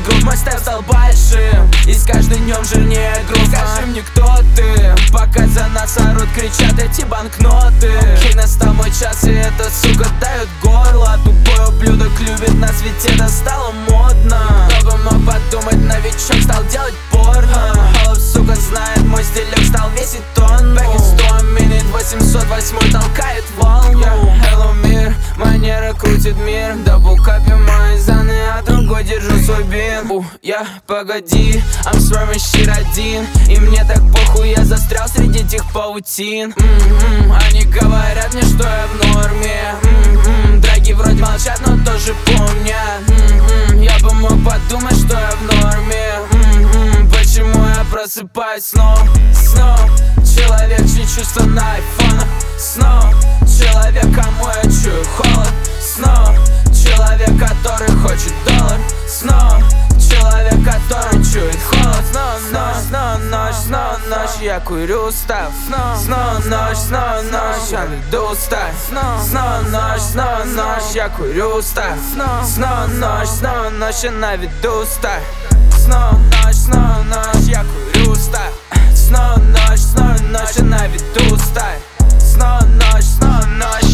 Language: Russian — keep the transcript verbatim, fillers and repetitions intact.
грудь, мой степ стал большим, и с каждым днем жирнее грудь. Скажи мне, кто ты, пока за нас орут, кричат эти банкноты. Окей, настал мой час, и эта сука дает горло. Тупой ублюдок любит нас, ведь это стало модно. Кто бы мог подумать, новичок стал делать порно. Холоп, сука, знает мой стилек, стал весить тонну. Back in storm, минут восемьсот восемь толкает волну. Hello, мир, манера крутит мир. Дабл капи мои заны, а другой держу свой бин. У, я, погоди, I'm swerving shit один. И мне так похуй, я застрял среди этих паутин. М-м-м, Они говорят мне, что я в норме. М-м-м, Драги вроде молчат, но тоже помнят. М-м-м, Я бы мог подумать, что я в норме. М-м-м, Почему я просыпаюсь снова, снова? Человек, чьи чувства на айфонах. Снова человек, кому я чую холод. Снова человек, который хочет доллар. Снова человек, который чует холод. Снова ночь, снова ночь, снова ночь, я курю устав. Снова ночь, снова ночь, я веду устав. Снова ночь, снова ночь, я курю устав. Снова ночь, снова ночь, я на виду устав. Снова ночь, снова ночь, я курю устав. Снова ночь, снова ночь, я на виду устав. Снова ночь, снова ночь.